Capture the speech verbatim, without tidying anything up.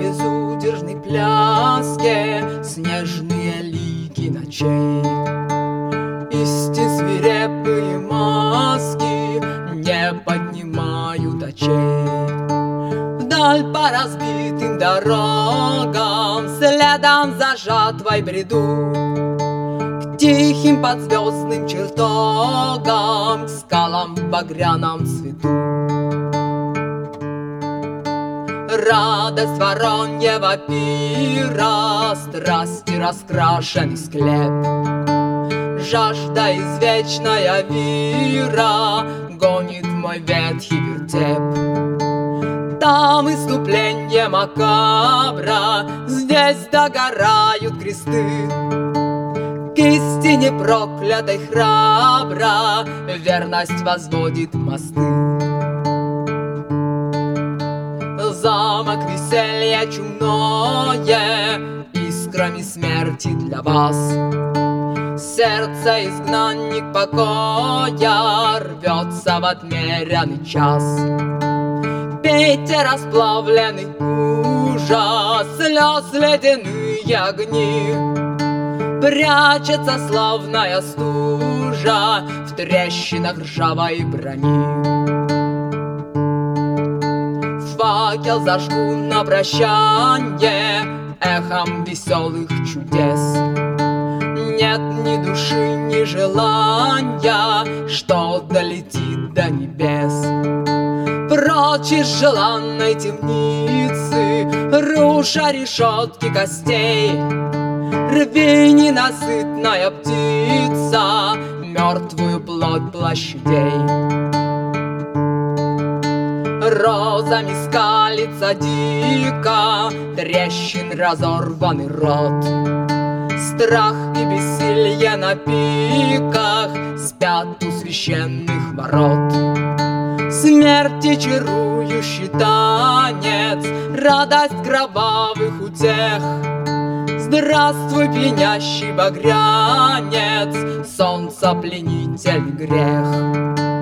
безудержной пляске снежные лики ночей. Исти свирепые маски не поднимают очей. Вдаль по разбитым дорогам следом за жатвой бреду, к тихим подзвездным чертогам, к скалам в багряном цвету. Радость вороньего пира, страсти раскрашенный склеп, жажда извечная вира гонит мой ветхий вертеп. Там иступление макабра, здесь догорают кресты. К истине проклятой храбро верность возводит мосты. Замок веселья чумное искрами смерти для вас. Сердце изгнанник покоя рвется в отмеренный час. Пейте расплавленный ужас, слез ледяные огни. Прячется славная стужа в трещинах ржавой брони. Факел зажгу на прощанье эхом веселых чудес. Нет ни души, ни желания, что долетит до небес. Прочь из желанной темницы, руша решетки костей, рви, ненасытная птица, мертвую плоть площадей. Розами скалится дико, трещин разорванный рот. Страх и бессилье на пиках спят у священных ворот. Смерти чарующий танец, радость кровавых утех. Здравствуй, пьянящий багрянец, солнца пленитель грех.